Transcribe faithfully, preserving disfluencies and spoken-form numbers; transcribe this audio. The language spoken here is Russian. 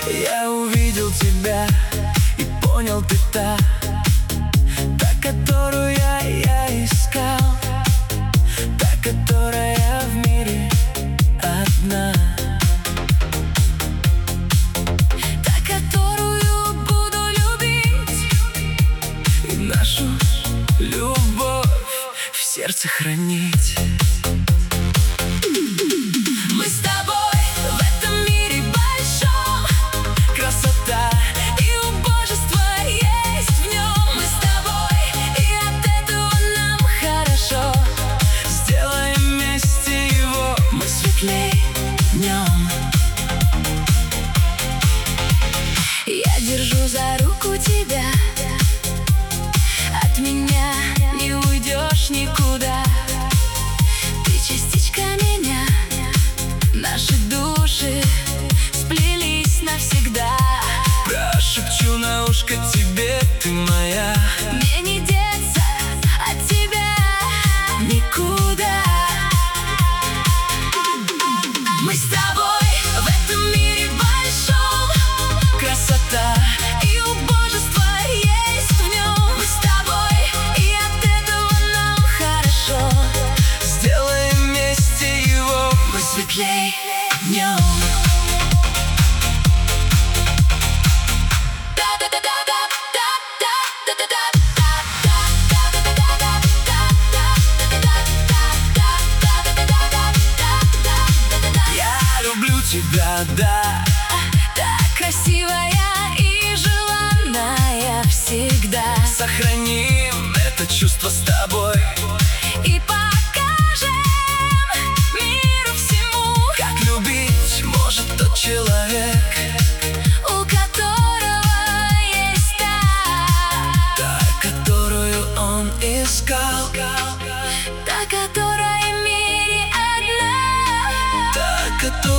Я увидел тебя и понял, ты та, та, которую я, я искал, та, которая в мире одна, та, которую буду любить, и нашу любовь в сердце хранить. Мы с тобой в этом мире большом, Красота и убожество есть в нем. Мы с тобой, и от этого нам хорошо. сделаем вместе его, Мы светлей днем. Я держу за руку тебя, от меня не уйдешь никуда. Ты частичка меня, наши души сплелись навсегда. прошепчу на ушко тебе, ты моя. Мне не деться от тебя никуда. Мы с тобой в этом мире большом, Красота и убожество есть в нем. Мы с тобой, и от этого нам хорошо. сделаем вместе его, Мы светлей днем. я люблю тебя, да. Так красивая и желанная всегда. Сохраним это чувство с тобой, И покажем миру всему, как любить может тот человек, у которого есть та, та, которую он искал, та, которая в мире одна, та, которую